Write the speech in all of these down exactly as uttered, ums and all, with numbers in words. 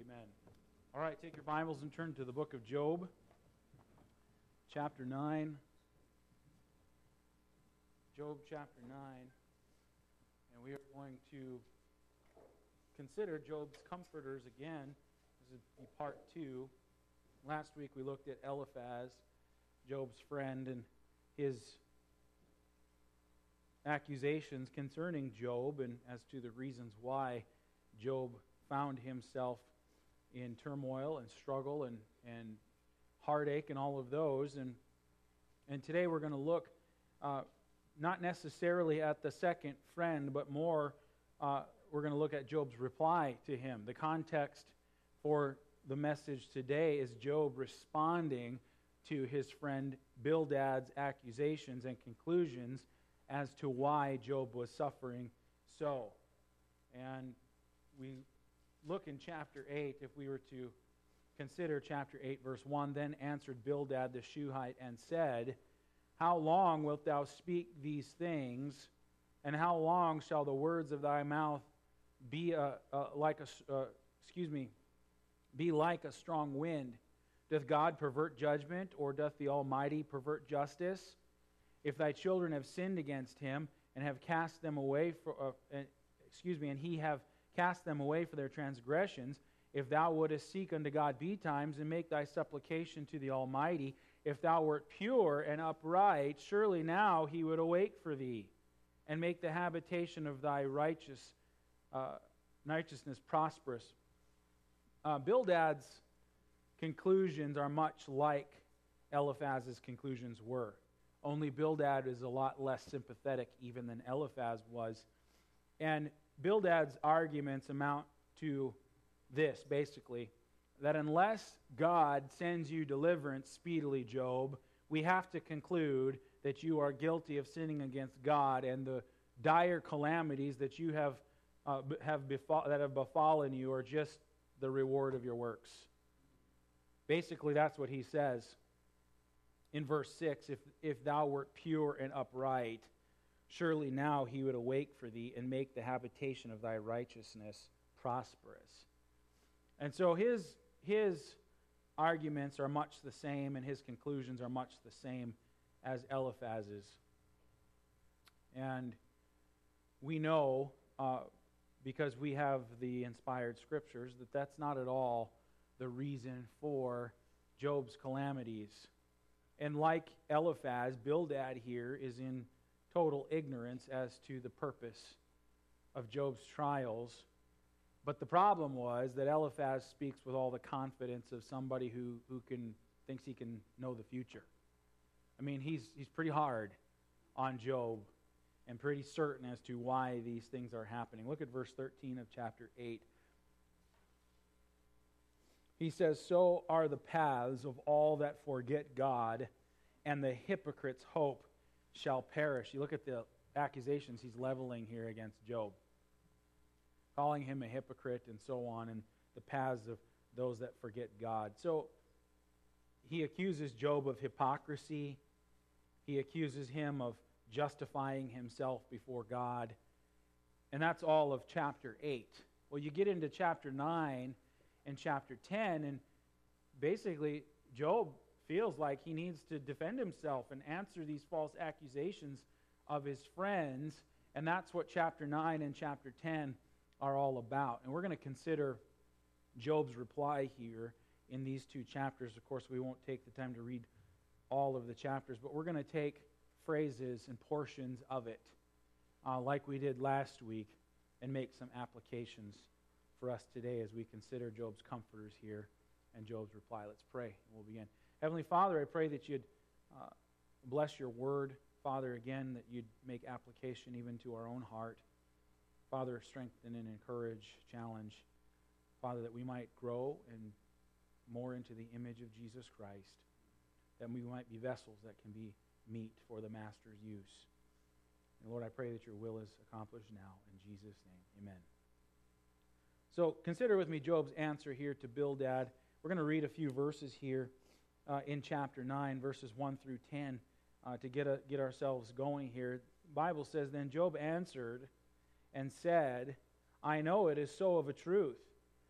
Amen. All right, take your Bibles and turn to the book of Job, chapter nine. Job chapter nine. And we are going to consider Job's comforters again. This is be part two. Last week we looked at Eliphaz, Job's friend, and his accusations concerning Job and as to the reasons why Job found himself in turmoil and struggle and, and heartache and all of those. And, and today we're going to look uh, not necessarily at the second friend, but more uh, we're going to look at Job's reply to him. The context for the message today is Job responding to his friend Bildad's accusations and conclusions as to why Job was suffering so. And we look in chapter eight, if we were to consider chapter eight, verse one, then answered Bildad the Shuhite and said, how long wilt thou speak these things, and how long shall the words of thy mouth be a, a, like a uh, excuse me, be like a strong wind? Doth God pervert judgment, or doth the Almighty pervert justice? If thy children have sinned against him and have cast them away for, uh, uh, excuse me, and he have cast them away for their transgressions, if thou wouldest seek unto God betimes and make thy supplication to the Almighty, if thou wert pure and upright, surely now he would awake for thee and make the habitation of thy righteous uh, righteousness prosperous. Uh, Bildad's conclusions are much like Eliphaz's conclusions were. Only Bildad is a lot less sympathetic even than Eliphaz was. And Bildad's arguments amount to this, basically, that unless God sends you deliverance speedily, Job, we have to conclude that you are guilty of sinning against God, and the dire calamities that you have uh, have befall, that have befallen you are just the reward of your works. Basically, that's what he says in verse six, if, if thou wert pure and upright, surely now he would awake for thee and make the habitation of thy righteousness prosperous. And so his, his arguments are much the same, and his conclusions are much the same as Eliphaz's. And we know, uh, because we have the inspired scriptures, that that's not at all the reason for Job's calamities. And like Eliphaz, Bildad here is in total ignorance as to the purpose of Job's trials. But the problem was that Eliphaz speaks with all the confidence of somebody who, who can thinks he can know the future. I mean, he's he's pretty hard on Job and pretty certain as to why these things are happening. Look at verse thirteen of chapter eight. He says, so are the paths of all that forget God, and the hypocrite's hope shall perish. You look at the accusations he's leveling here against Job, calling him a hypocrite and so on, and the paths of those that forget God. So he accuses Job of hypocrisy. He accuses him of justifying himself before God. And that's all of chapter eight. Well, you get into chapter nine and chapter ten, and basically Job feels like he needs to defend himself and answer these false accusations of his friends, and that's what chapter nine and chapter ten are all about. And we're going to consider Job's reply here in these two chapters. Of course, we won't take the time to read all of the chapters, but we're going to take phrases and portions of it, uh, like we did last week, and make some applications for us today as we consider Job's comforters here and Job's reply. Let's pray, and we'll begin. Heavenly Father, I pray that you'd uh, bless your word. Father, again, that you'd make application even to our own heart. Father, strengthen and encourage, challenge. Father, that we might grow and more into the image of Jesus Christ, that we might be vessels that can be meet for the Master's use. And Lord, I pray that your will is accomplished now. In Jesus' name, amen. So consider with me Job's answer here to Bildad. We're going to read a few verses here uh, in chapter nine, verses one through ten, uh, to get, a, get ourselves going here. The Bible says, then Job answered and said, I know it is so of a truth.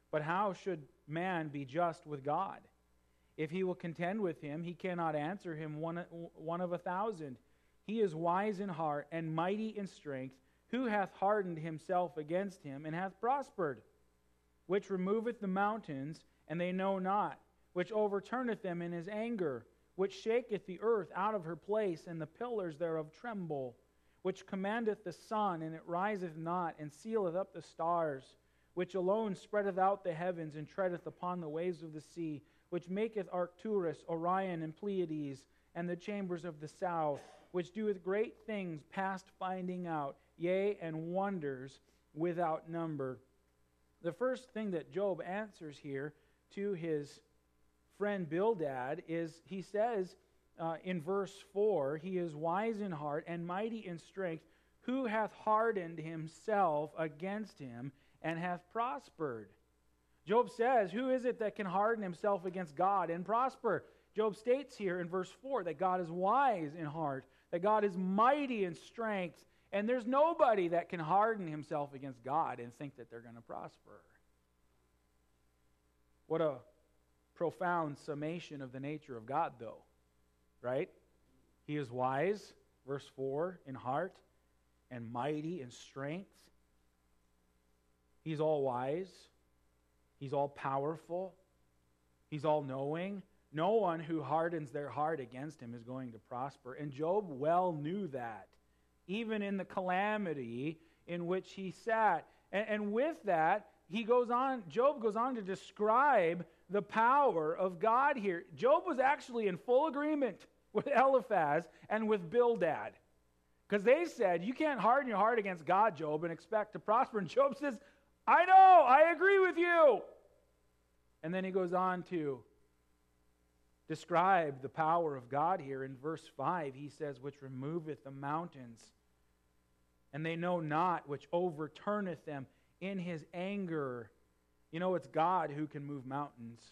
But how should man be just with God? If he will contend with him, he cannot answer him one, one of a thousand. He is wise in heart and mighty in strength. Who hath hardened himself against him, and hath prospered? Which removeth the mountains, and they know not, which overturneth them in his anger, which shaketh the earth out of her place, and the pillars thereof tremble, which commandeth the sun, and it riseth not, and sealeth up the stars, which alone spreadeth out the heavens, and treadeth upon the waves of the sea, which maketh Arcturus, Orion, and Pleiades, and the chambers of the south, which doeth great things past finding out, yea, and wonders without number. The first thing that Job answers here to his friend Bildad is, he says uh, in verse four, he is wise in heart and mighty in strength, who hath hardened himself against him and hath prospered. Job says, who is it that can harden himself against God and prosper? Job states here in verse four that God is wise in heart, that God is mighty in strength, and there's nobody that can harden himself against God and think that they're going to prosper. What a profound summation of the nature of God, though, right? He is wise, verse four, in heart, and mighty in strength. He's all wise. He's all powerful. He's all knowing. No one who hardens their heart against him is going to prosper. And Job well knew that, even in the calamity in which he sat. And, and with that, he goes on, Job goes on to describe the power of God here. Job was actually in full agreement with Eliphaz and with Bildad. Because they said, you can't harden your heart against God, Job, and expect to prosper. And Job says, I know, I agree with you. And then he goes on to describe the power of God here. In verse five, he says, which removeth the mountains, and they know not, which overturneth them in his anger. You know, it's God who can move mountains.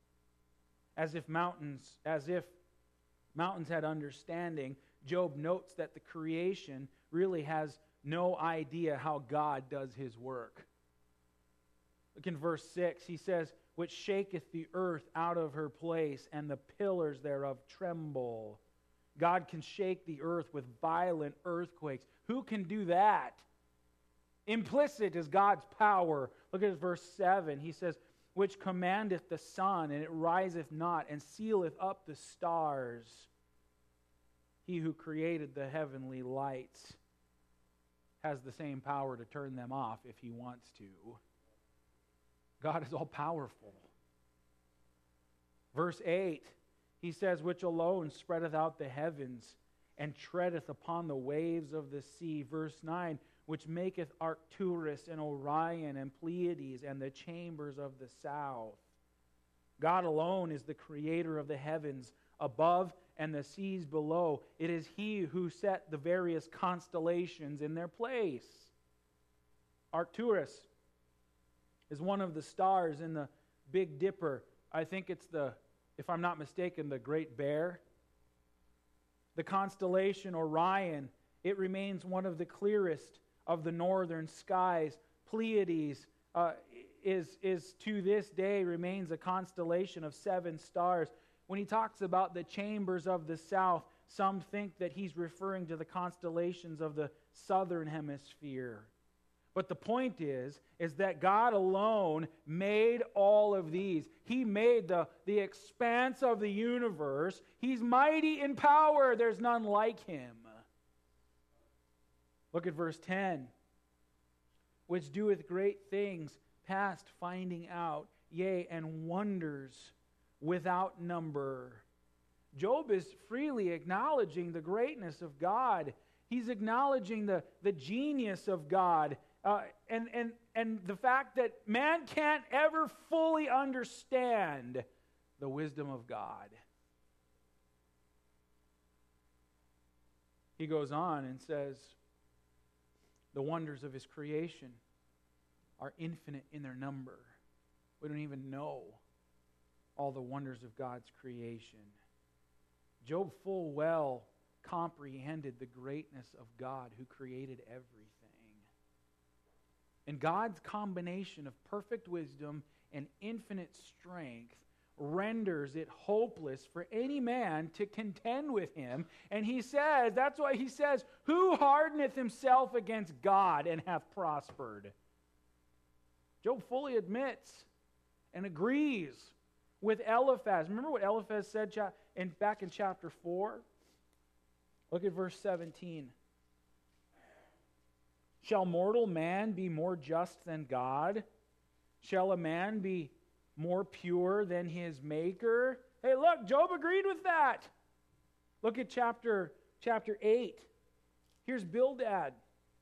As if mountains, as if mountains had understanding, Job notes that the creation really has no idea how God does his work. Look in verse six, he says, which shaketh the earth out of her place, and the pillars thereof tremble. God can shake the earth with violent earthquakes. Who can do that? Implicit is God's power. Look at verse seven. He says, which commandeth the sun, and it riseth not, and sealeth up the stars. He who created the heavenly lights has the same power to turn them off if he wants to. God is all powerful. Verse eight, he says, which alone spreadeth out the heavens, and treadeth upon the waves of the sea. Verse nine, which maketh Arcturus and Orion and Pleiades and the chambers of the south. God alone is the creator of the heavens above and the seas below. It is he who set the various constellations in their place. Arcturus is one of the stars in the Big Dipper. I think it's the, if I'm not mistaken, the Great Bear. The constellation Orion, it remains one of the clearest of the northern skies. Pleiades uh, is, is to this day remains a constellation of seven stars. When he talks about the chambers of the south, some think that he's referring to the constellations of the southern hemisphere. But the point is, is that God alone made all of these. He made the, the expanse of the universe. He's mighty in power. There's none like him. Look at verse ten. Which doeth great things past finding out, yea, and wonders without number. Job is freely acknowledging the greatness of God. He's acknowledging the, the genius of God. Uh, and, and, and the fact that man can't ever fully understand the wisdom of God. He goes on and says, the wonders of his creation are infinite in their number. We don't even know all the wonders of God's creation. Job full well comprehended the greatness of God who created everything. And God's combination of perfect wisdom and infinite strength renders it hopeless for any man to contend with him. And he says, that's why he says, who hardeneth himself against God and hath prospered? Job fully admits and agrees with Eliphaz. Remember what Eliphaz said in, back in chapter four? Look at verse seventeen. Shall mortal man be more just than God? Shall a man be more pure than his maker? Hey, look, Job agreed with that. Look at chapter, chapter eight. Here's Bildad.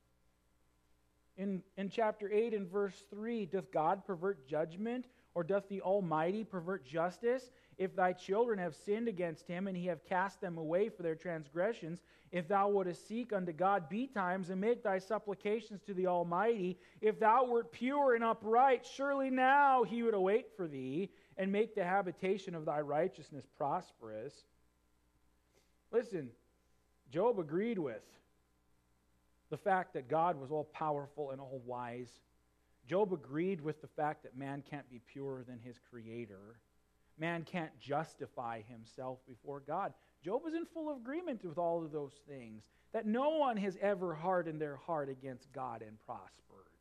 In, in chapter eight and verse three, doth God pervert judgment, or doth the Almighty pervert justice? If thy children have sinned against him, and he have cast them away for their transgressions, if thou wouldest seek unto God betimes, and make thy supplications to the Almighty, if thou wert pure and upright, surely now he would await for thee, and make the habitation of thy righteousness prosperous. Listen, Job agreed with the fact that God was all-powerful and all-wise. Job agreed with the fact that man can't be purer than his Creator. Man can't justify himself before God. Job is in full agreement with all of those things, that no one has ever hardened their heart against God and prospered.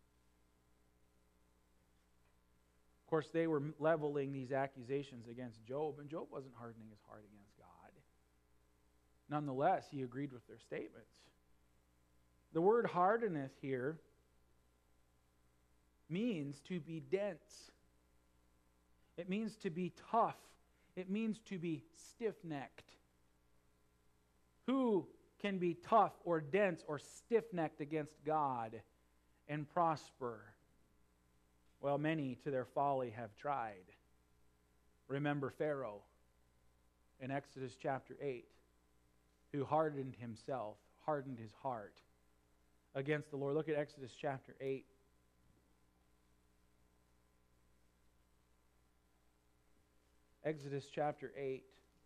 Of course, they were leveling these accusations against Job, and Job wasn't hardening his heart against God. Nonetheless, he agreed with their statements. The word hardeneth here means to be dense. It means to be tough. It means to be stiff-necked. Who can be tough or dense or stiff-necked against God and prosper? Well, many to their folly have tried. Remember Pharaoh in Exodus chapter eight, who hardened himself, hardened his heart against the Lord. Look at Exodus chapter eight. Exodus chapter eight.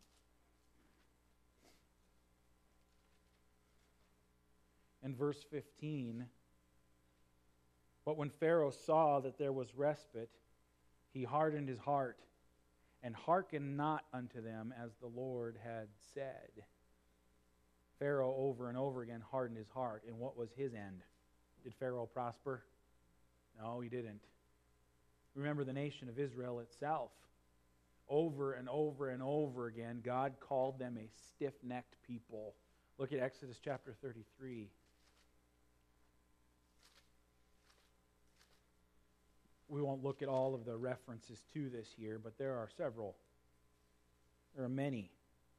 And verse fifteen. But when Pharaoh saw that there was respite, he hardened his heart, and hearkened not unto them as the Lord had said. Pharaoh over and over again hardened his heart. And what was his end? Did Pharaoh prosper? No, he didn't. Remember the nation of Israel itself. Over and over and over again, God called them a stiff-necked people. Look at Exodus chapter thirty-three. We won't look at all of the references to this here, but there are several. There are many.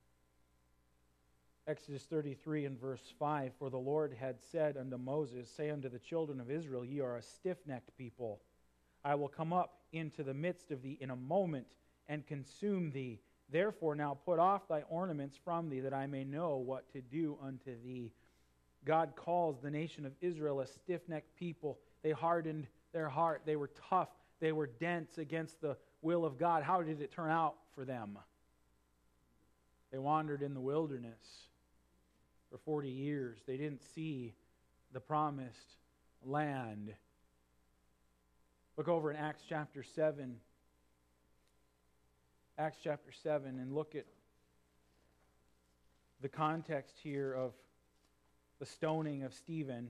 Exodus thirty-three and verse five, For the Lord had said unto Moses, Say unto the children of Israel, Ye are a stiff-necked people. I will come up into the midst of thee in a moment, and consume thee. Therefore now put off thy ornaments from thee, that I may know what to do unto thee. God calls the nation of Israel a stiff-necked people. They hardened their heart. They were tough. They were dense against the will of God. How did it turn out for them? They wandered in the wilderness for forty years. They didn't see the promised land. Look over in Acts chapter seven. Acts chapter seven, and look at the context here of the stoning of Stephen.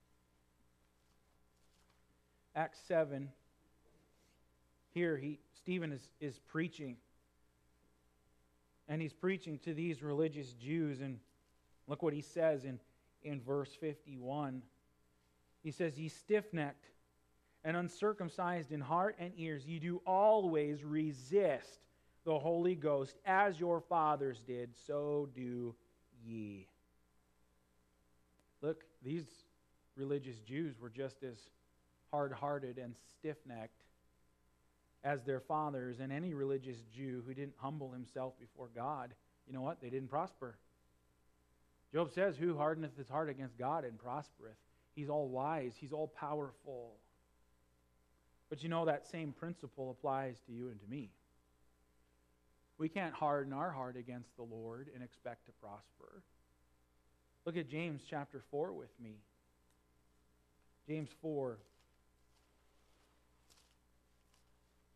Acts seven. Here, he Stephen is, is preaching. And he's preaching to these religious Jews. And look what he says in, in verse fifty-one. He says, Ye stiff-necked and uncircumcised in heart and ears, ye do always resist the Holy Ghost, as your fathers did, so do ye. Look, these religious Jews were just as hard-hearted and stiff-necked as their fathers, and any religious Jew who didn't humble himself before God, you know what? They didn't prosper. Job says, Who hardeneth his heart against God and prospereth? He's all-wise. He's all-powerful. But you know, that same principle applies to you and to me. We can't harden our heart against the Lord and expect to prosper. Look at James chapter four with me. James four.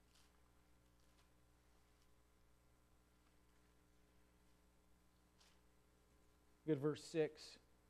Look at verse six.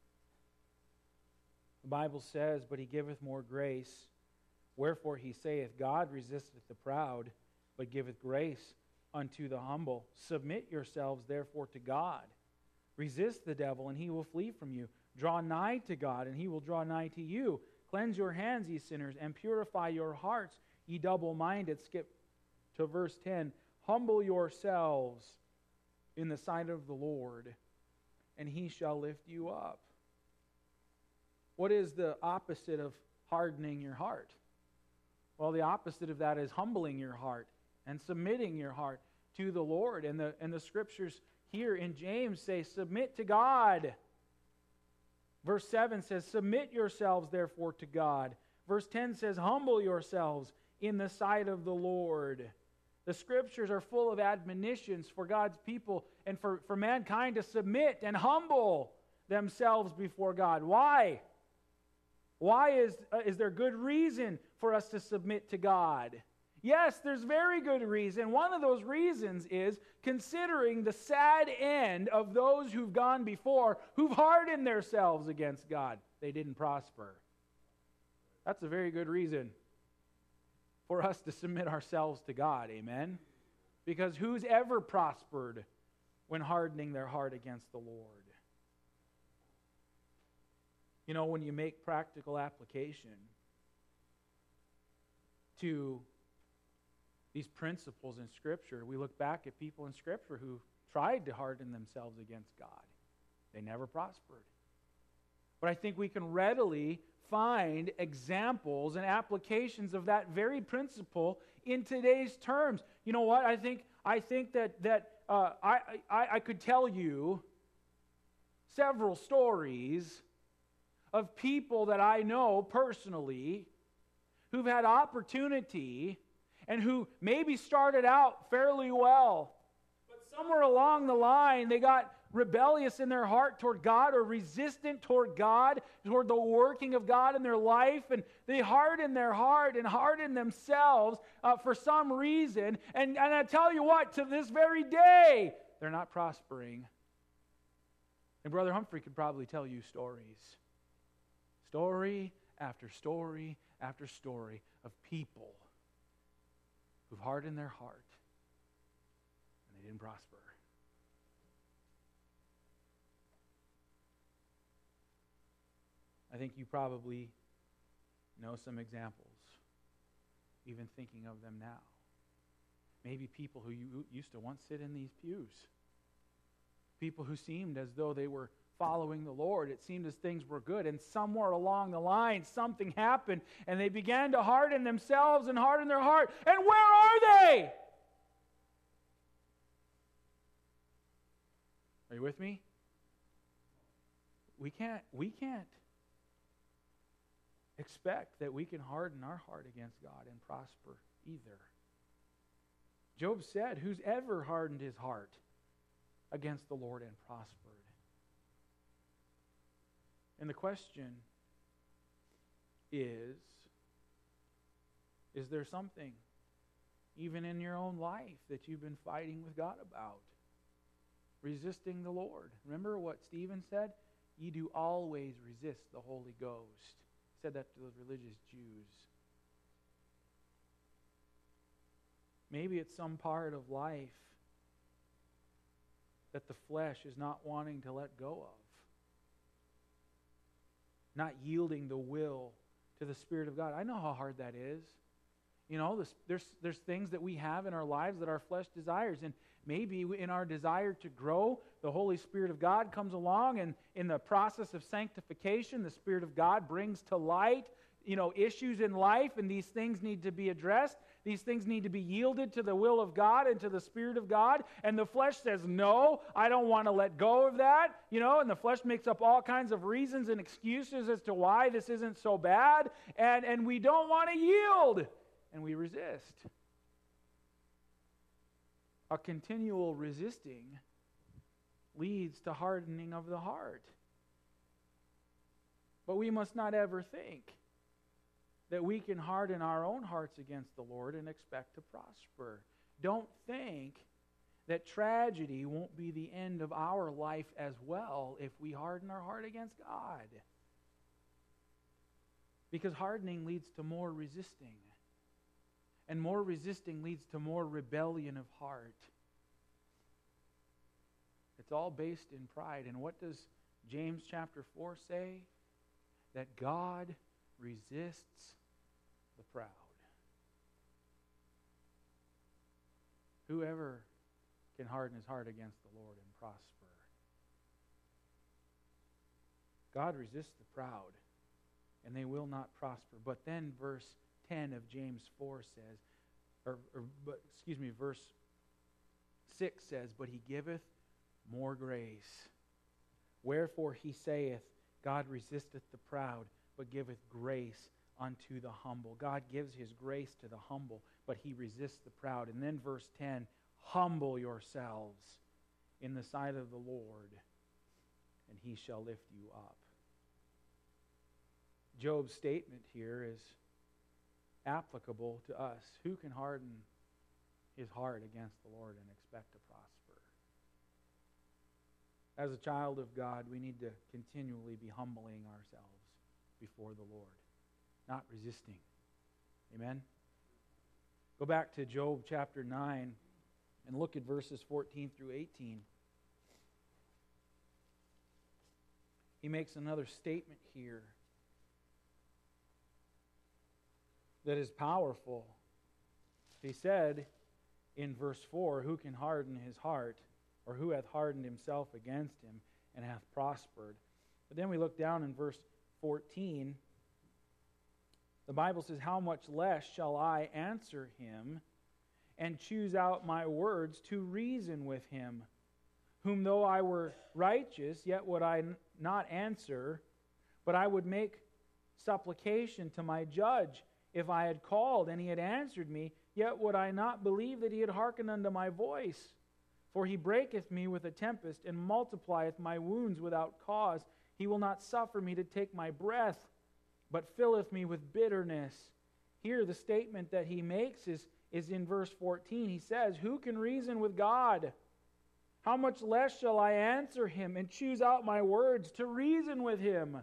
The Bible says, "But he giveth more grace. Wherefore he saith, God resisteth the proud, but giveth grace unto the humble. Submit yourselves therefore to God. Resist the devil, and he will flee from you. Draw nigh to God, and he will draw nigh to you. Cleanse your hands, ye sinners, and purify your hearts, ye double-minded." Skip to verse ten. "Humble yourselves in the sight of the Lord, and he shall lift you up." What is the opposite of hardening your heart? Well, the opposite of that is humbling your heart and submitting your heart to the Lord. And the, and the scriptures here in James say, submit to God. Verse seven says, submit yourselves therefore to God. Verse ten says, humble yourselves in the sight of the Lord. The scriptures are full of admonitions for God's people and for, for mankind to submit and humble themselves before God. Why? Why is, uh, is there good reason for us to submit to God? Yes, there's very good reason. One of those reasons is considering the sad end of those who've gone before, who've hardened themselves against God. They didn't prosper. That's a very good reason for us to submit ourselves to God. Amen? Because who's ever prospered when hardening their heart against the Lord? You know, when you make practical application to these principles in Scripture, we look back at people in Scripture who tried to harden themselves against God. They never prospered. But I think we can readily find examples and applications of that very principle in today's terms. You know what? I think I think that that uh, I, I I could tell you several stories of people that I know personally who've had opportunity and who maybe started out fairly well, but somewhere along the line they got rebellious in their heart toward God or resistant toward God, toward the working of God in their life, and they hardened their heart and hardened themselves uh, for some reason. And, and I tell you what, to this very day, they're not prospering. And Brother Humphrey could probably tell you stories. Story after story after story of people who've hardened their heart and they didn't prosper. I think you probably know some examples, even thinking of them now. Maybe people who you used to once sit in these pews. People who seemed as though they were following the Lord. It seemed as things were good, and somewhere along the line something happened, and they began to harden themselves and harden their heart. And where are they? Are you with me? We can't, we can't expect that we can harden our heart against God and prosper either. Job said, who's ever hardened his heart against the Lord and prospered? And the question is, is there something, even in your own life, that you've been fighting with God about? Resisting the Lord. Remember what Stephen said? Ye do always resist the Holy Ghost. He said that to those religious Jews. Maybe it's some part of life that the flesh is not wanting to let go of. Not yielding the will to the Spirit of God. I know how hard that is. You know, this, there's, there's things that we have in our lives that our flesh desires. And maybe in our desire to grow, the Holy Spirit of God comes along, and in the process of sanctification, the Spirit of God brings to light, you know, issues in life, and these things need to be addressed. These things need to be yielded to the will of God and to the Spirit of God. And the flesh says, no, I don't want to let go of that. You know, and the flesh makes up all kinds of reasons and excuses as to why this isn't so bad. And, and we don't want to yield. And we resist. A continual resisting leads to hardening of the heart. But we must not ever think that we can harden our own hearts against the Lord and expect to prosper. Don't think that tragedy won't be the end of our life as well if we harden our heart against God. Because hardening leads to more resisting. And more resisting leads to more rebellion of heart. It's all based in pride. And what does James chapter four say? That God resists the proud. Whoever can harden his heart against the Lord and prosper. God resists the proud, and they will not prosper. But then verse ten of James four says, or, or but, excuse me, verse six says, but he giveth more grace. Wherefore he saith, God resisteth the proud, but giveth grace unto the humble. God gives his grace to the humble, but he resists the proud. And then verse ten, humble yourselves in the sight of the Lord, and he shall lift you up. Job's statement here is applicable to us. Who can harden his heart against the Lord and expect to prosper? As a child of God, we need to continually be humbling ourselves before the Lord, not resisting. Amen? Go back to Job chapter nine and look at verses fourteen through eighteen. He makes another statement here that is powerful. He said in verse four, who can harden his heart, or who hath hardened himself against him and hath prospered? But then we look down in verse fourteen. The Bible says, how much less shall I answer him and choose out my words to reason with him? Whom though I were righteous, yet would I not answer, but I would make supplication to my judge. If I had called and he had answered me, yet would I not believe that he had hearkened unto my voice. For he breaketh me with a tempest, and multiplieth my wounds without cause. He will not suffer me to take my breath, but filleth me with bitterness. Here the statement that he makes is, is in verse fourteen. He says, who can reason with God? How much less shall I answer him and choose out my words to reason with him?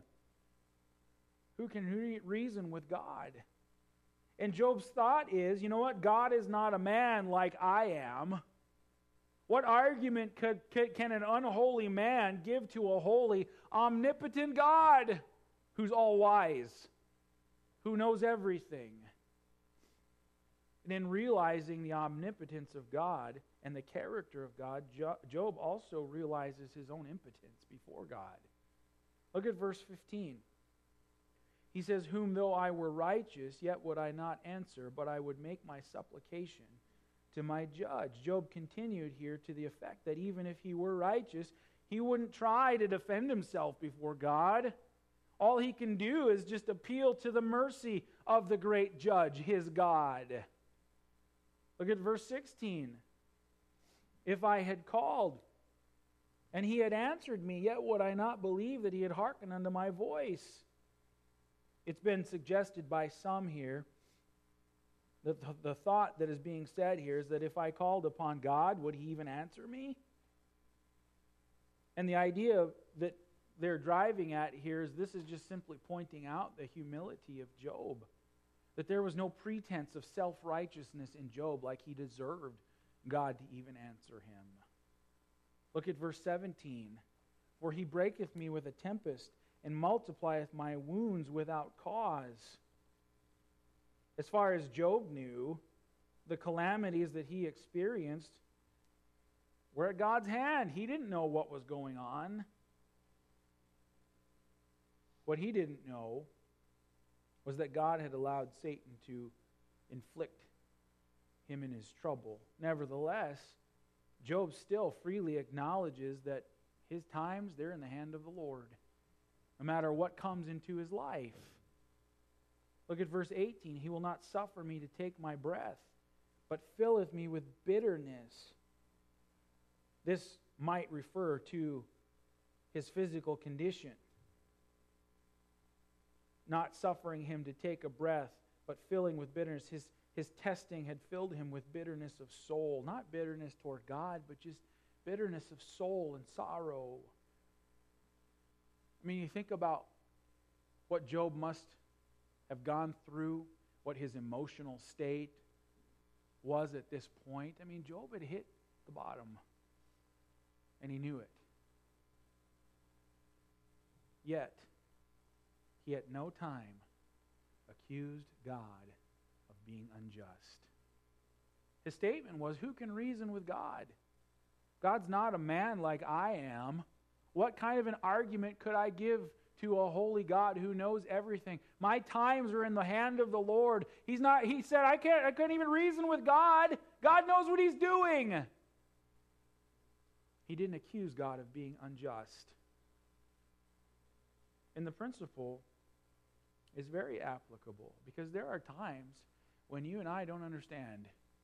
Who can re- reason with God? And Job's thought is, you know what? God is not a man like I am. What argument could, could, can an unholy man give to a holy, omnipotent God who's all-wise, who knows everything? And in realizing the omnipotence of God and the character of God, Job also realizes his own impotence before God. Look at verse fifteen. He says, whom though I were righteous, yet would I not answer, but I would make my supplication to my judge. Job continued here to the effect that even if he were righteous, he wouldn't try to defend himself before God. All he can do is just appeal to the mercy of the great judge, his God. Look at verse sixteen. If I had called and he had answered me, yet would I not believe that he had hearkened unto my voice. It's been suggested by some here that the, the thought that is being said here is that if I called upon God, would he even answer me? And the idea that they're driving at here is this is just simply pointing out the humility of Job. That there was no pretense of self-righteousness in Job like he deserved God to even answer him. Look at verse seventeen. For he breaketh me with a tempest, and multiplieth my wounds without cause. As far as Job knew, the calamities that he experienced were at God's hand. He didn't know what was going on. What he didn't know was that God had allowed Satan to inflict him in his trouble. Nevertheless, Job still freely acknowledges that his times, they're in the hand of the Lord, no matter what comes into his life. Look at verse eighteen. He will not suffer me to take my breath, but filleth me with bitterness. This might refer to his physical condition. Not suffering him to take a breath, but filling with bitterness. His, his testing had filled him with bitterness of soul. Not bitterness toward God, but just bitterness of soul and sorrow. I mean, you think about what Job must have gone through, what his emotional state was at this point. I mean, Job had hit the bottom, and he knew it. Yet, he at no time accused God of being unjust. His statement was, who can reason with God? God's not a man like I am. What kind of an argument could I give to a holy God who knows everything? My times are in the hand of the Lord. He's not, he said, I can't, I couldn't even reason with God. God knows what he's doing. He didn't accuse God of being unjust. And the principle is very applicable, because there are times when you and I don't understand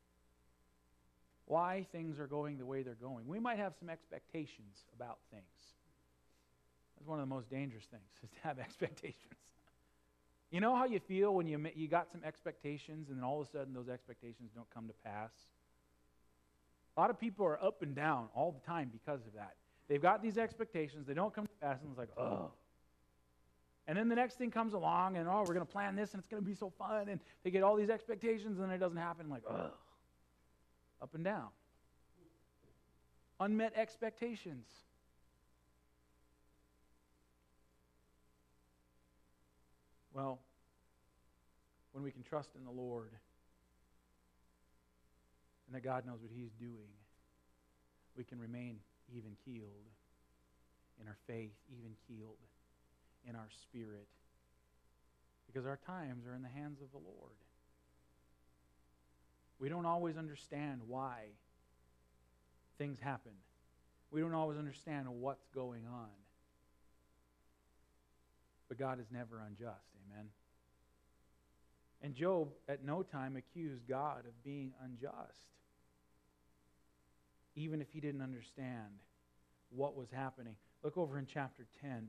why things are going the way they're going. We might have some expectations about things. That's one of the most dangerous things, is to have expectations. You know how you feel when you you got some expectations and then all of a sudden those expectations don't come to pass? A lot of people are up and down all the time because of that. They've got these expectations, they don't come to pass, and it's like, oh. And then the next thing comes along, and oh, we're going to plan this, and it's going to be so fun, and they get all these expectations, and then it doesn't happen, like, oh. Up and down. Unmet expectations. Well, when we can trust in the Lord and that God knows what he's doing, we can remain even-keeled in our faith, even-keeled in our spirit, because our times are in the hands of the Lord. We don't always understand why things happen. We don't always understand what's going on. But God is never unjust, amen? And Job at no time accused God of being unjust, even if he didn't understand what was happening. Look over in chapter ten.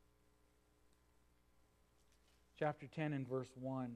Chapter ten and verse one.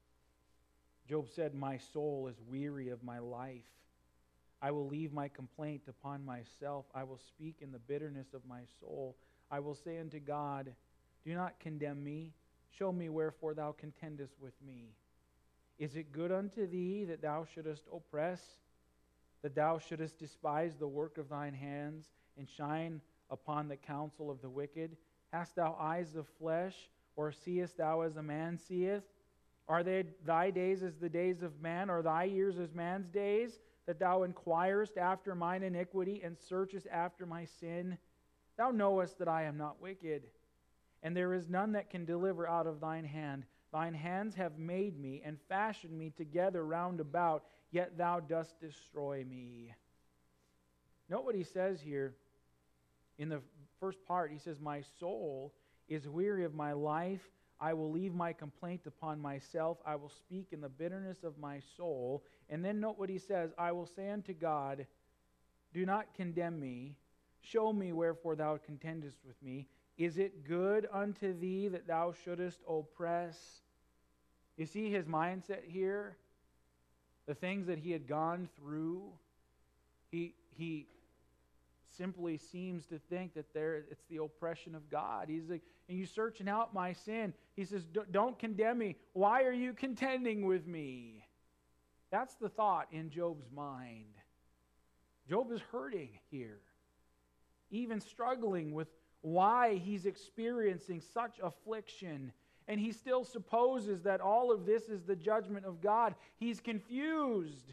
Job said, my soul is weary of my life. I will leave my complaint upon myself. I will speak in the bitterness of my soul. I will say unto God, do not condemn me. Show me wherefore thou contendest with me. Is it good unto thee that thou shouldest oppress, that thou shouldest despise the work of thine hands, and shine upon the counsel of the wicked? Hast thou eyes of flesh, or seest thou as a man seeth? Are they thy days as the days of man, or thy years as man's days, that thou inquirest after mine iniquity, and searchest after my sin? Thou knowest that I am not wicked, and there is none that can deliver out of thine hand. Thine hands have made me, and fashioned me together round about, yet thou dost destroy me. Note what he says here in the first part. He says, my soul is weary of my life. I will leave my complaint upon myself. I will speak in the bitterness of my soul. And then note what he says, I will say unto God, do not condemn me. Show me wherefore thou contendest with me. Is it good unto thee that thou shouldest oppress? You see his mindset here? The things that he had gone through. He, he simply seems to think that there it's the oppression of God. He's like, and you searching out my sin. He says, don't condemn me. Why are you contending with me? That's the thought in Job's mind. Job is hurting here, even struggling with why he's experiencing such affliction. And he still supposes that all of this is the judgment of God. He's confused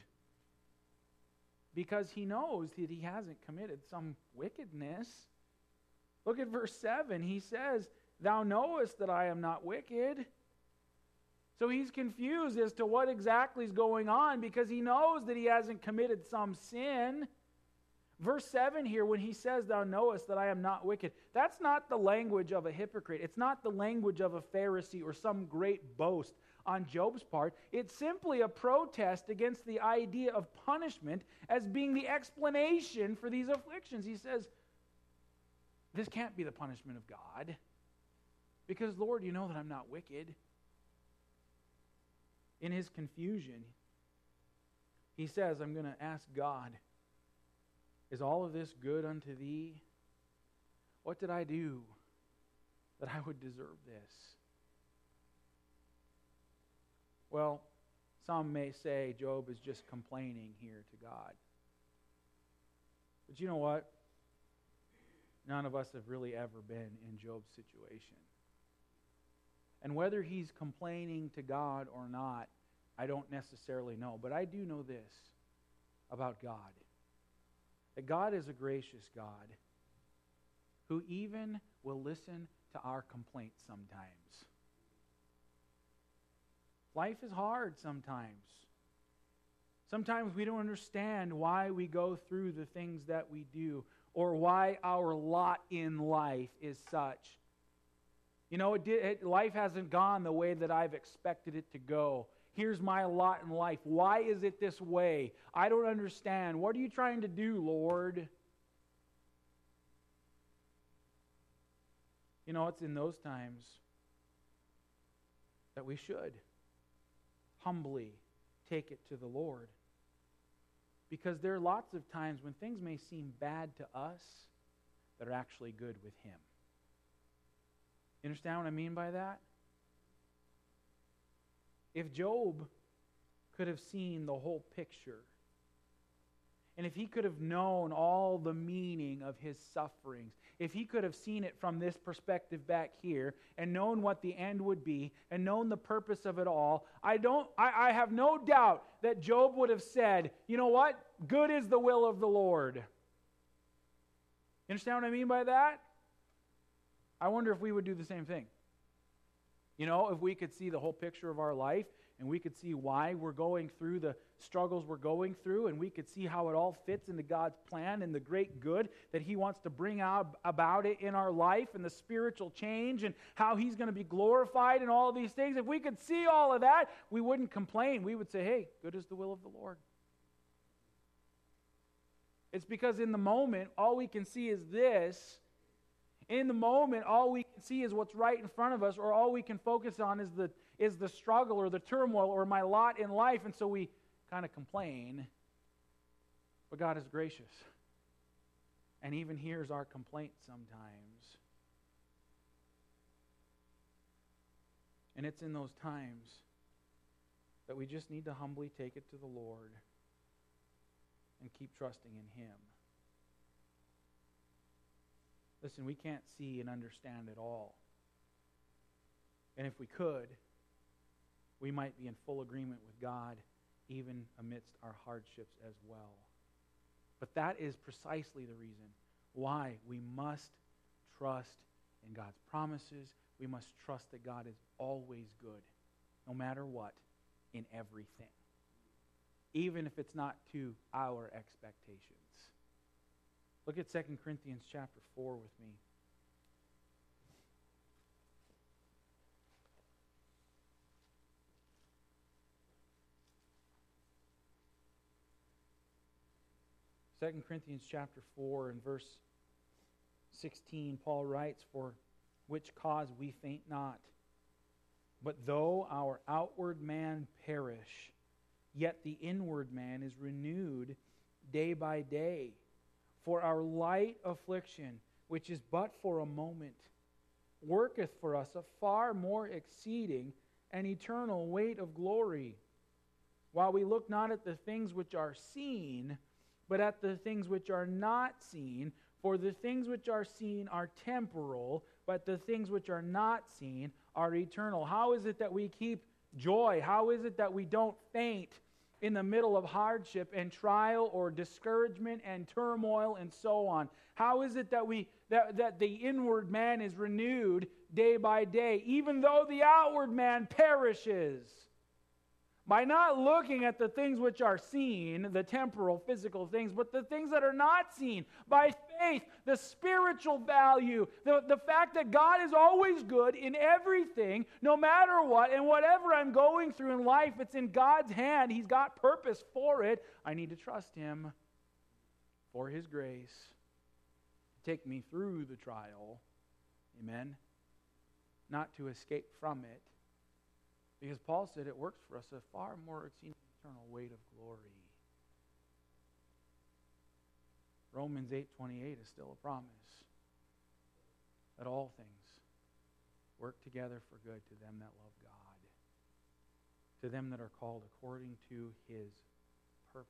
because he knows that he hasn't committed some wickedness. Look at verse seven. He says, thou knowest that I am not wicked. So he's confused as to what exactly is going on because he knows that he hasn't committed some sin. Verse seven here, when he says, thou knowest that I am not wicked, that's not the language of a hypocrite. It's not the language of a Pharisee or some great boast on Job's part. It's simply a protest against the idea of punishment as being the explanation for these afflictions. He says, this can't be the punishment of God because, Lord, you know that I'm not wicked. In his confusion, he says, I'm going to ask God, is all of this good unto thee? What did I do that I would deserve this? Well, some may say Job is just complaining here to God. But you know what? None of us have really ever been in Job's situation. And whether he's complaining to God or not, I don't necessarily know. But I do know this about God. That God is a gracious God who even will listen to our complaints sometimes. Life is hard sometimes. Sometimes we don't understand why we go through the things that we do or why our lot in life is such. You know, it did, it, life hasn't gone the way that I've expected it to go. Here's my lot in life. Why is it this way? I don't understand. What are you trying to do, Lord? You know, it's in those times that we should humbly take it to the Lord. Because there are lots of times when things may seem bad to us that are actually good with Him. You understand what I mean by that? If Job could have seen the whole picture, and if he could have known all the meaning of his sufferings, if he could have seen it from this perspective back here, and known what the end would be, and known the purpose of it all, I don't I, I have no doubt that Job would have said, you know what? Good is the will of the Lord. You understand what I mean by that? I wonder if we would do the same thing. You know, if we could see the whole picture of our life, and we could see why we're going through the struggles we're going through, and we could see how it all fits into God's plan and the great good that He wants to bring out about it in our life, and the spiritual change, and how He's going to be glorified and all of these things. If we could see all of that, we wouldn't complain. We would say, hey, good is the will of the Lord. It's because in the moment, all we can see is this. In the moment, all we can see is what's right in front of us, or all we can focus on is the is the struggle or the turmoil or my lot in life, and so we kind of complain. But God is gracious and even hears our complaints sometimes. And it's in those times that we just need to humbly take it to the Lord and keep trusting in Him. Listen, we can't see and understand it all. And if we could, we might be in full agreement with God even amidst our hardships as well. But that is precisely the reason why we must trust in God's promises. We must trust that God is always good, no matter what, in everything, even if it's not to our expectations. Look at Second Corinthians chapter four with me. Second Corinthians chapter four and verse sixteen, Paul writes, "For which cause we faint not, but though our outward man perish, yet the inward man is renewed day by day. For our light affliction, which is but for a moment, worketh for us a far more exceeding and eternal weight of glory. While we look not at the things which are seen, but at the things which are not seen. For the things which are seen are temporal, but the things which are not seen are eternal." How is it that we keep joy? How is it that we don't faint in the middle of hardship and trial or discouragement and turmoil and so on? How is it that we that, that the inward man is renewed day by day, even though the outward man perishes? By not looking at the things which are seen, the temporal, physical things, but the things that are not seen. By faith, the spiritual value, the, the fact that God is always good in everything, no matter what, and whatever I'm going through in life, it's in God's hand. He's got purpose for it. I need to trust Him for His grace to take me through the trial. Amen? Not to escape from it. Because Paul said it works for us a far more exceeding eternal weight of glory. Romans eight twenty-eight is still a promise that all things work together for good to them that love God, to them that are called according to His purpose.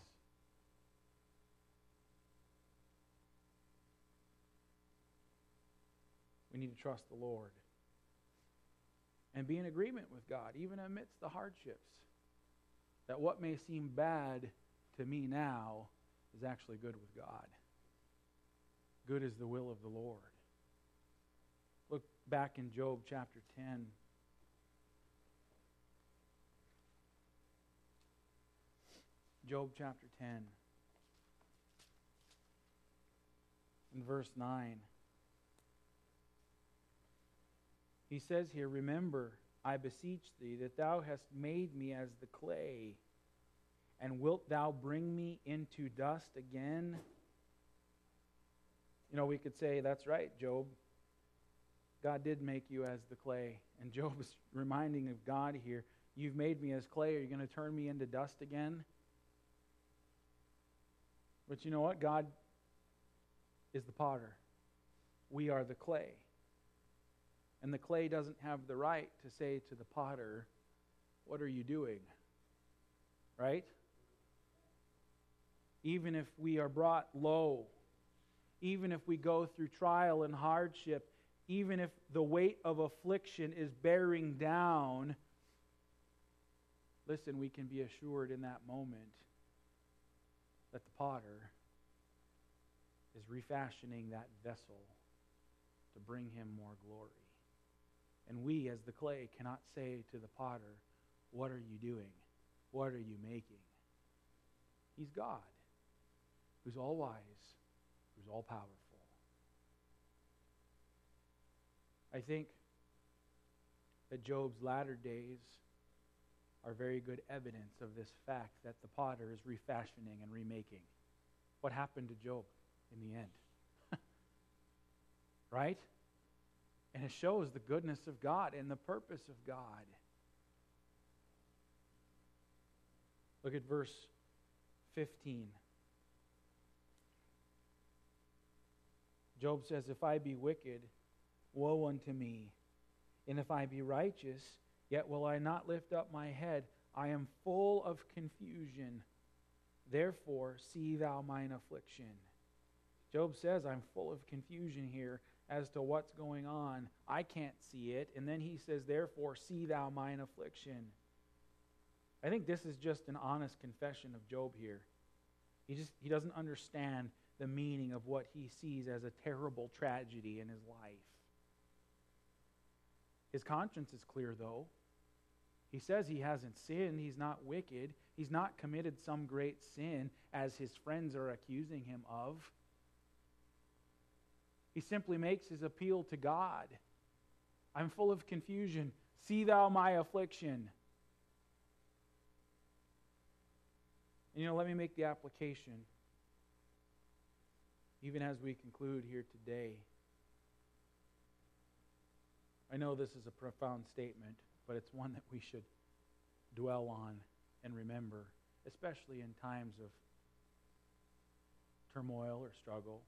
We need to trust the Lord and be in agreement with God, even amidst the hardships, that what may seem bad to me now is actually good with God. Good is the will of the Lord. Look back in Job chapter ten. Job chapter ten. In verse nine. He says here, "Remember, I beseech thee, that thou hast made me as the clay, and wilt thou bring me into dust again?" You know, we could say, that's right, Job. God did make you as the clay. And Job is reminding of God here, you've made me as clay. Are you going to turn me into dust again? But you know what? God is the potter. We are the clay. And the clay doesn't have the right to say to the potter, what are you doing? Right? Even if we are brought low, even if we go through trial and hardship, even if the weight of affliction is bearing down, listen, we can be assured in that moment that the potter is refashioning that vessel to bring him more glory. And we, as the clay, cannot say to the potter, what are you doing? What are you making? He's God, who's all-wise, who's all-powerful. I think that Job's latter days are very good evidence of this fact that the potter is refashioning and remaking. What happened to Job in the end? Right? And it shows the goodness of God and the purpose of God. Look at verse fifteen. Job says, if I be wicked, woe unto me. And if I be righteous, yet will I not lift up my head. I am full of confusion. Therefore, see thou mine affliction. Job says, I'm full of confusion here as to what's going on. I can't see it. And then he says, therefore, see thou mine affliction. I think this is just an honest confession of Job here. He just he doesn't understand the meaning of what he sees as a terrible tragedy in his life. His conscience is clear, though. He says he hasn't sinned. He's not wicked. He's not committed some great sin as his friends are accusing him of. He simply makes his appeal to God. I'm full of confusion. See thou my affliction. And, you know, let me make the application, even as we conclude here today. I know this is a profound statement, but it's one that we should dwell on and remember, especially in times of turmoil or struggle.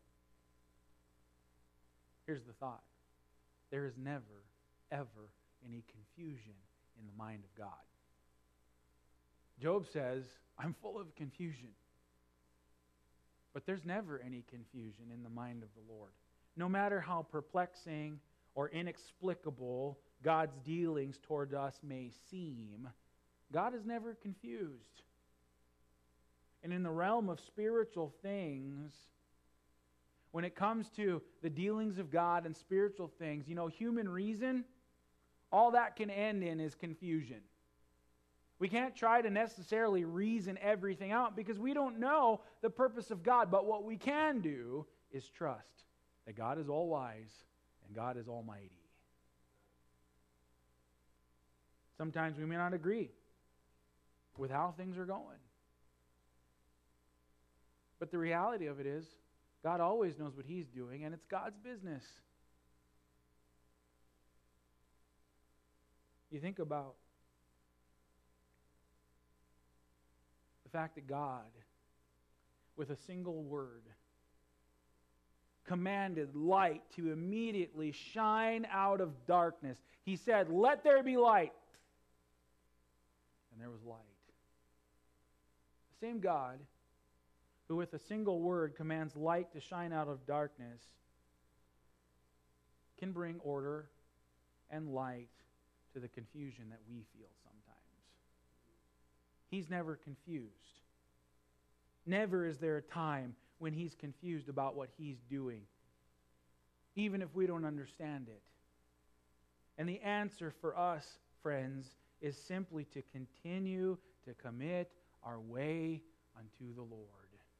Here's the thought. There is never, ever any confusion in the mind of God. Job says, I'm full of confusion. But there's never any confusion in the mind of the Lord. No matter how perplexing or inexplicable God's dealings toward us may seem, God is never confused. And in the realm of spiritual things, when it comes to the dealings of God and spiritual things, you know, human reason, all that can end in is confusion. We can't try to necessarily reason everything out because we don't know the purpose of God. But what we can do is trust that God is all-wise and God is almighty. Sometimes we may not agree with how things are going. But the reality of it is, God always knows what He's doing, and it's God's business. You think about the fact that God, with a single word, commanded light to immediately shine out of darkness. He said, "Let there be light." And there was light. The same God who with a single word commands light to shine out of darkness can bring order and light to the confusion that we feel sometimes. He's never confused. Never is there a time when He's confused about what He's doing, even if we don't understand it. And the answer for us, friends, is simply to continue to commit our way unto the Lord.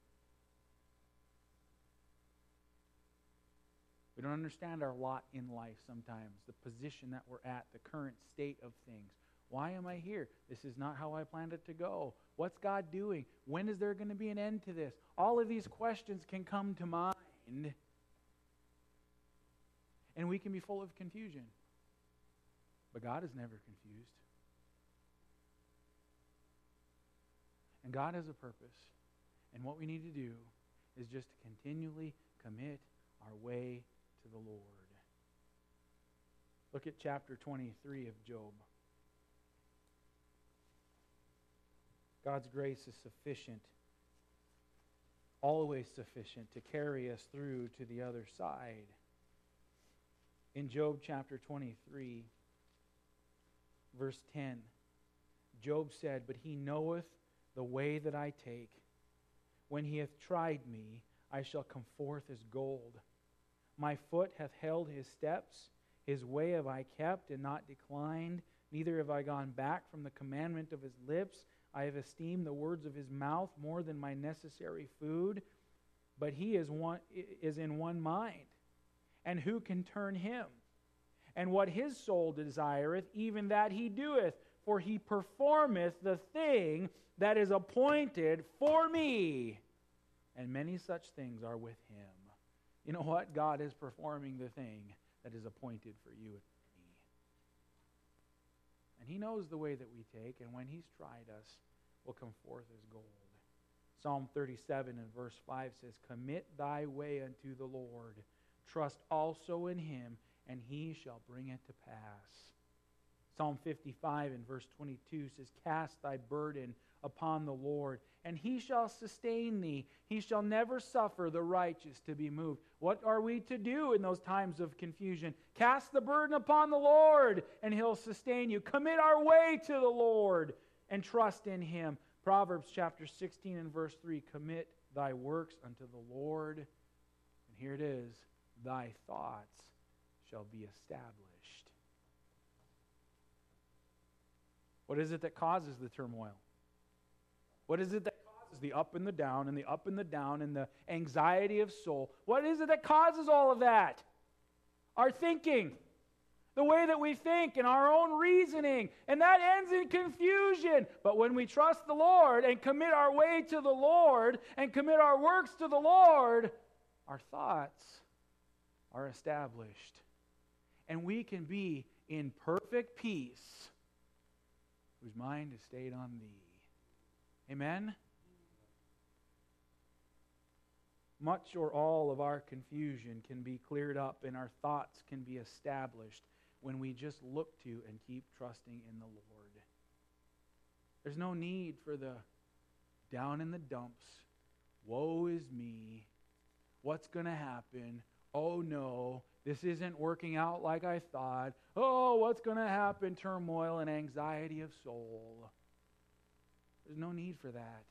We don't understand our lot in life sometimes, the position that we're at, the current state of things. Why am I here? This is not how I planned it to go. What's God doing? When is there going to be an end to this? All of these questions can come to mind, and we can be full of confusion. But God is never confused. And God has a purpose. And what we need to do is just to continually commit our way to the Lord. Look at chapter twenty-three of Job. God's grace is sufficient, always sufficient, to carry us through to the other side. In Job chapter twenty-three, verse ten, Job said, "But He knoweth the way that I take. When He hath tried me, I shall come forth as gold. My foot hath held His steps. His way have I kept and not declined. Neither have I gone back from the commandment of His lips. I have esteemed the words of His mouth more than my necessary food. But He is one is in one mind. And who can turn Him? And what His soul desireth, even that He doeth. For He performeth the thing that is appointed for me. And many such things are with Him." You know what? God is performing the thing that is appointed for you and me. And He knows the way that we take, and when He's tried us, we'll come forth as gold. Psalm thirty-seven and verse five says, "Commit thy way unto the Lord. Trust also in Him, and He shall bring it to pass." Psalm fifty-five and verse twenty-two says, "Cast thy burden upon the Lord, and He shall sustain thee. He shall never suffer the righteous to be moved." What are we to do in those times of confusion? Cast the burden upon the Lord, and He'll sustain you. Commit our way to the Lord and trust in Him. Proverbs chapter sixteen and verse three, "Commit thy works unto the Lord." And here it is, "Thy thoughts shall be established." What is it that causes the turmoil? What is it that causes the up and the down and the up and the down and the anxiety of soul? What is it that causes all of that? Our thinking. The way that we think and our own reasoning. And that ends in confusion. But when we trust the Lord and commit our way to the Lord and commit our works to the Lord, our thoughts are established. And we can be in perfect peace, whose mind is stayed on Thee. Amen? Much or all of our confusion can be cleared up and our thoughts can be established when we just look to and keep trusting in the Lord. There's no need for the down in the dumps. Woe is me. What's going to happen? Oh no, this isn't working out like I thought. Oh, what's going to happen? Turmoil and anxiety of soul. There's no need for that.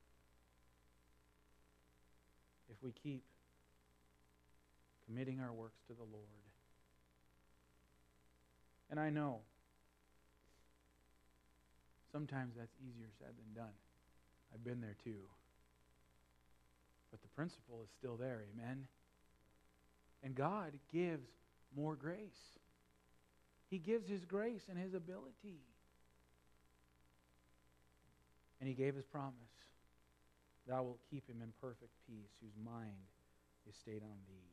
If we keep committing our works to the Lord. And I know sometimes that's easier said than done. I've been there too. But the principle is still there, amen? And God gives more grace. He gives His grace and His ability. And He gave His promise. Thou wilt keep him in perfect peace, whose mind is stayed on Thee.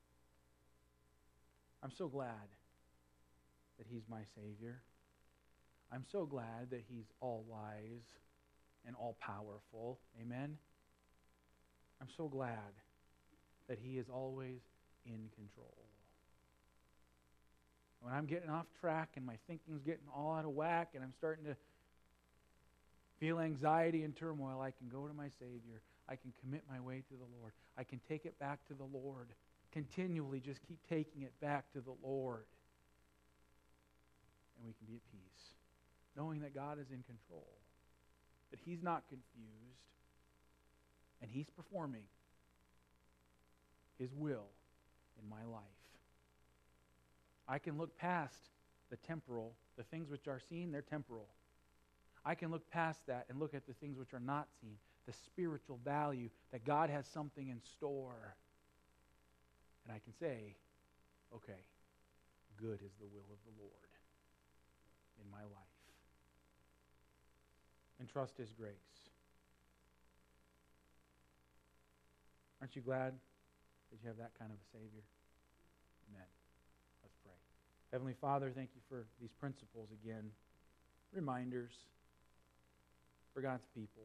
I'm so glad that He's my Savior. I'm so glad that He's all-wise and all-powerful. Amen? I'm so glad that He is always in control. When I'm getting off track and my thinking's getting all out of whack and I'm starting to feel anxiety and turmoil, I can go to my Savior. I can commit my way to the Lord. I can take it back to the Lord. Continually just keep taking it back to the Lord. And we can be at peace, knowing that God is in control, that He's not confused, and He's performing His will in my life. I can look past the temporal, the things which are seen, they're temporal. I can look past that and look at the things which are not seen, the spiritual value that God has something in store. And I can say, okay, good is the will of the Lord in my life. And trust His grace. Aren't you glad that you have that kind of a Savior? Amen. Let's pray. Heavenly Father, thank you for these principles again. Reminders for God's people.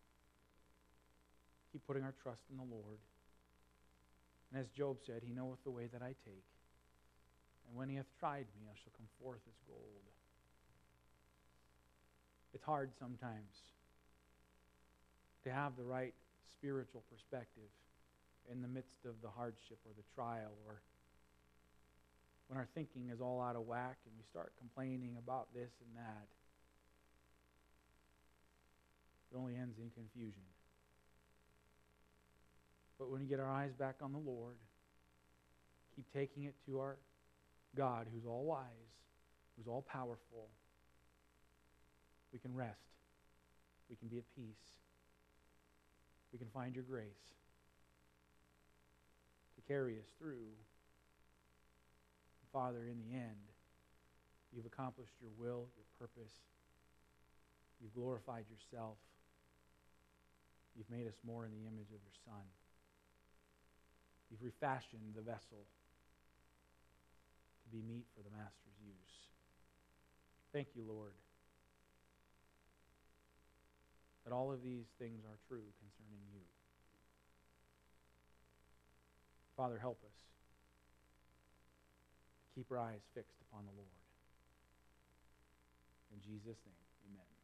Keep putting our trust in the Lord. And as Job said, He knoweth the way that I take. And when He hath tried me, I shall come forth as gold. It's hard sometimes to have the right spiritual perspective in the midst of the hardship or the trial, or when our thinking is all out of whack and we start complaining about this and that. It only ends in confusion. But when we get our eyes back on the Lord, keep taking it to our God who's all wise, who's all powerful, we can rest. We can be at peace. We can find your grace to carry us through. Father, in the end, you've accomplished your will, your purpose. You've glorified yourself. You've made us more in the image of your Son. You've refashioned the vessel to be meet for the Master's use. Thank you, Lord, that all of these things are true concerning you. Father, help us to keep our eyes fixed upon the Lord. In Jesus' name, amen.